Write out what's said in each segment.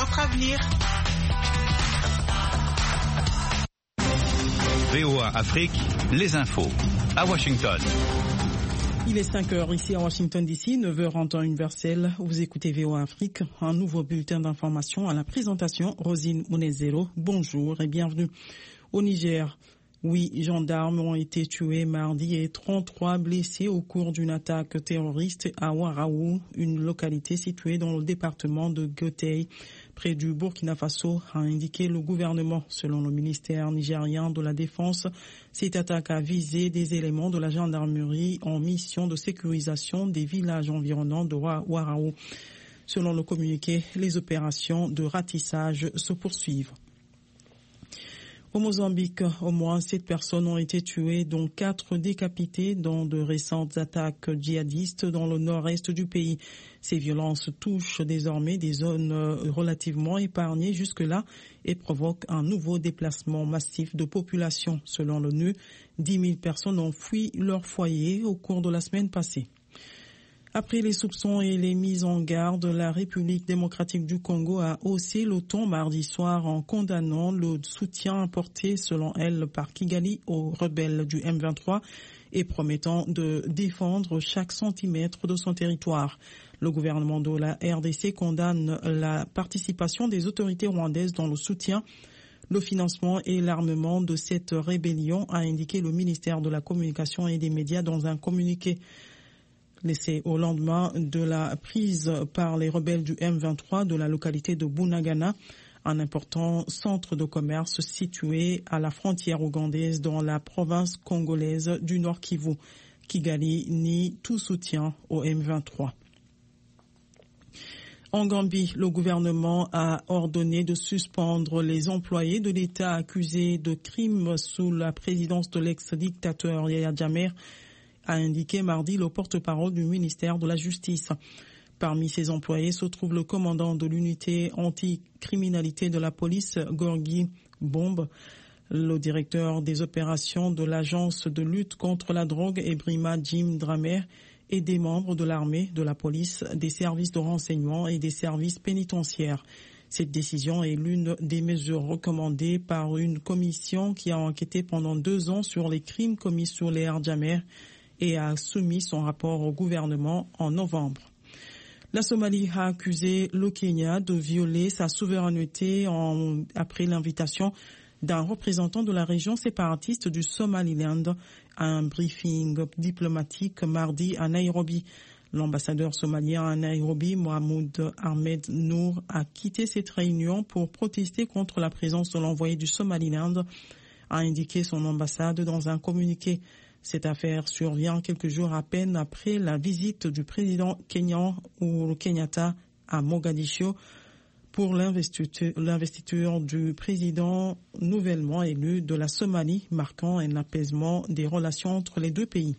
notre avenir. VOA Afrique, les infos, à Washington. Il est 5h ici à Washington DC, 9h en temps universel. Vous écoutez VOA Afrique, un nouveau bulletin d'information à la présentation. Rosine Mounezero, bonjour et bienvenue. Au Niger, 8 gendarmes ont été tués mardi et 33 blessés au cours d'une attaque terroriste à Ouaraou, une localité située dans le département de Gautey, près du Burkina Faso, a indiqué le gouvernement. Selon le ministère nigérien de la Défense, cette attaque a visé des éléments de la gendarmerie en mission de sécurisation des villages environnants de Ouaraou. Selon le communiqué, les opérations de ratissage se poursuivent. Au Mozambique, au moins 7 personnes ont été tuées, dont 4 décapitées dans de récentes attaques djihadistes dans le nord-est du pays. Ces violences touchent désormais des zones relativement épargnées jusque-là et provoquent un nouveau déplacement massif de population. Selon l'ONU, 10 000 personnes ont fui leur foyer au cours de la semaine passée. Après les soupçons et les mises en garde, la République démocratique du Congo a haussé le ton mardi soir en condamnant le soutien apporté, selon elle, par Kigali aux rebelles du M23 et promettant de défendre chaque centimètre de son territoire. Le gouvernement de la RDC condamne la participation des autorités rwandaises dans le soutien, le financement et l'armement de cette rébellion, a indiqué le ministère de la Communication et des Médias dans un communiqué. Laissé au lendemain de la prise par les rebelles du M23 de la localité de Bunagana, un important centre de commerce situé à la frontière ougandaise dans la province congolaise du Nord Kivu. Kigali nie tout soutien au M23. En Gambie, le gouvernement a ordonné de suspendre les employés de l'État accusés de crimes sous la présidence de l'ex-dictateur Yahya Jammeh, a indiqué mardi le porte-parole du ministère de la Justice. Parmi ces employés se trouve le commandant de l'unité anticriminalité de la police, Gorgui Bombe, le directeur des opérations de l'agence de lutte contre la drogue, Ebrima Jim Dramer, et des membres de l'armée, de la police, des services de renseignement et des services pénitentiaires. Cette décision est l'une des mesures recommandées par une commission qui a enquêté pendant 2 ans sur les crimes commis sur les Jammeh et a soumis son rapport au gouvernement en novembre. La Somalie a accusé le Kenya de violer sa souveraineté après l'invitation d'un représentant de la région séparatiste du Somaliland à un briefing diplomatique mardi à Nairobi. L'ambassadeur somalien à Nairobi, Mohamed Ahmed Nour, a quitté cette réunion pour protester contre la présence de l'envoyé du Somaliland, a indiqué son ambassade dans un communiqué. Cette affaire survient quelques jours à peine après la visite du président kenyan Uhuru Kenyatta à Mogadiscio pour l'investiture du président nouvellement élu de la Somalie, marquant un apaisement des relations entre les deux pays.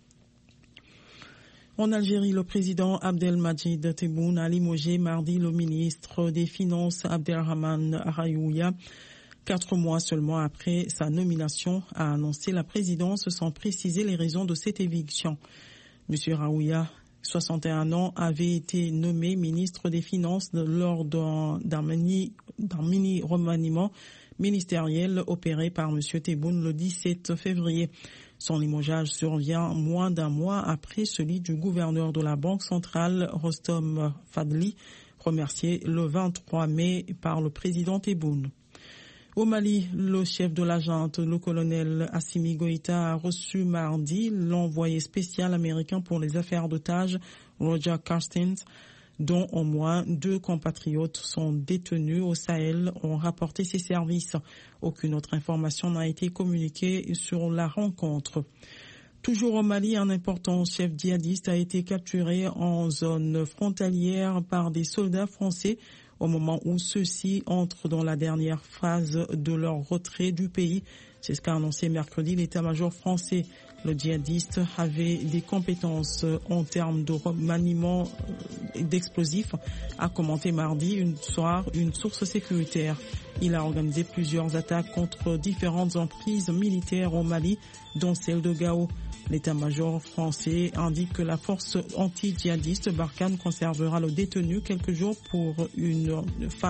En Algérie, le président Abdelmadjid Tebboune a limogé mardi le ministre des Finances Abdelrahman Rayoua, 4 mois seulement après sa nomination, a annoncé la présidence sans préciser les raisons de cette éviction. M. Rayoua, 61 ans, avait été nommé ministre des Finances lors d'un mini-remaniement ministériel opéré par M. Tebboune le 17 février. Son limogeage survient moins d'un mois après celui du gouverneur de la Banque centrale, Rostom Fadli, remercié le 23 mai par le président Tebboune. Au Mali, le chef de la junte, le colonel Assimi Goïta, a reçu mardi l'envoyé spécial américain pour les affaires d'otages, Roger Carstens, dont au moins 2 compatriotes sont détenus au Sahel, ont rapporté ses services. Aucune autre information n'a été communiquée sur la rencontre. Toujours au Mali, un important chef djihadiste a été capturé en zone frontalière par des soldats français au moment où ceux-ci entrent dans la dernière phase de leur retrait du pays. C'est ce qu'a annoncé mercredi l'état-major français. Le djihadiste avait des compétences en termes de remaniement d'explosifs, a commenté mardi une source sécuritaire. Il a organisé plusieurs attaques contre différentes emprises militaires au Mali, dont celle de Gao. L'état-major français indique que la force anti-djihadiste Barkhane conservera le détenu quelques jours pour une phase